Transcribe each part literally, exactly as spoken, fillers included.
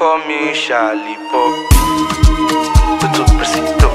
call me Charlie Pop. Tudo preciso.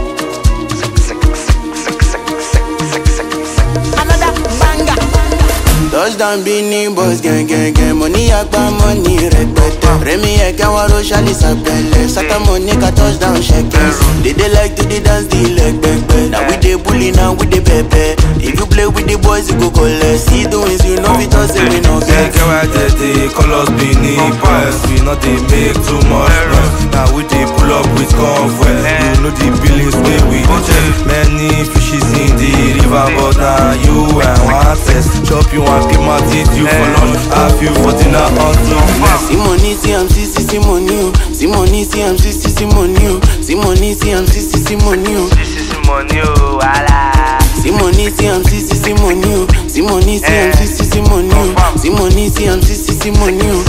Another banger. Touchdown Bini boys gang gang gang. Money agba money rẹpẹtẹ. Remi ẹ̀kẹ́ wọn ro ṣálí sàpẹlẹ. Saka money ka touchdown ṣẹkẹ. They dey like to dey dance the leg pẹpẹ. Now we dey bully now we dey pẹpẹ. If you play with the boys you go collect. See the wins you know fit talk say we no get. Get why they dey call us Bini boys. We no dey make too much noise. Now we dey pull up with convoy. You know the billings wey we dey check. Many fishes in the river, but now you and one test. Chop you and keep my teeth you for lunch. Have you for dinner until next. See money, see I'm see see see money oh. See money, see I'm see see see money oh. See money, see I'm see see see money oh. This is money, oh, wala. See money, see I'm see see see money oh. See money, see I'm see see see money oh. See money, see I'm see see see money oh.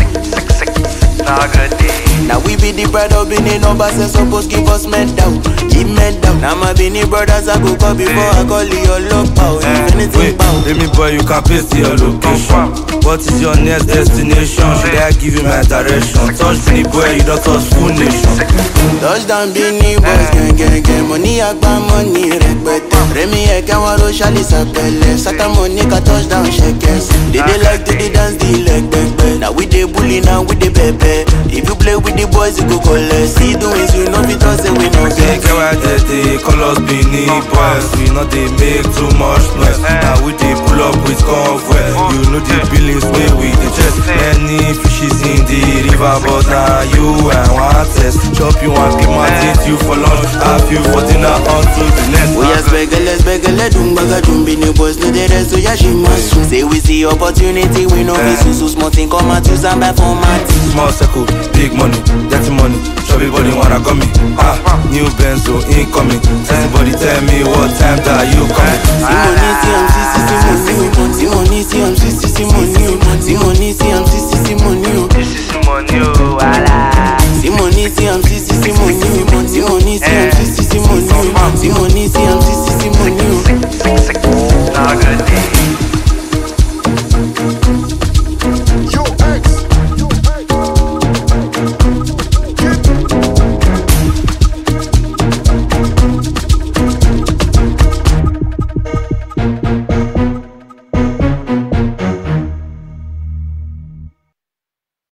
Now good day. Now we be the pride of Benin numbers and suppose give us medal, give medal. Now my Benin brothers I go call before I call your love power. If anything Wait, power. let me boy, you can paste your location. What is your next destination? Should I give you my direction? Touch the boy, you don't touch full nation. Touchdown Benin boys gang gang gang. Money agba money rẹpẹtẹ. Remi ẹ̀kẹ́ wọn ro ṣálí sàpẹlẹ. Saka money ka touchdown ṣẹkẹ. They dey like to dey dance the leg pẹpẹ. Now we dey bully now we dey pẹpẹ. If you play with the boys you go collect. See the wins you know fit talk say we no get. Get why they dey call us Bini boys. We no dey make too much noise. Now we dey pull up with convoy. You know the billings wey we dey chest. Many fishes in the river, but now you and one test. Chop you and keep my teeth you for lunch. Have you for dinner until the next. We are spegele spegele dumbaga dumbini boys no dey rest so ya she must soon. Say we see opportunity we no be so so small thing come out use am by format. Small circle, big money, dirty money. Chubby body wanna come me. Ah, new Benzo incoming. Everybody tell me what time that you coming. See money, see I'm see see see money oh. See money, see I'm see see see money oh. This is money, oh, wala. See money, see I'm see see see money oh. See money, see I'm see see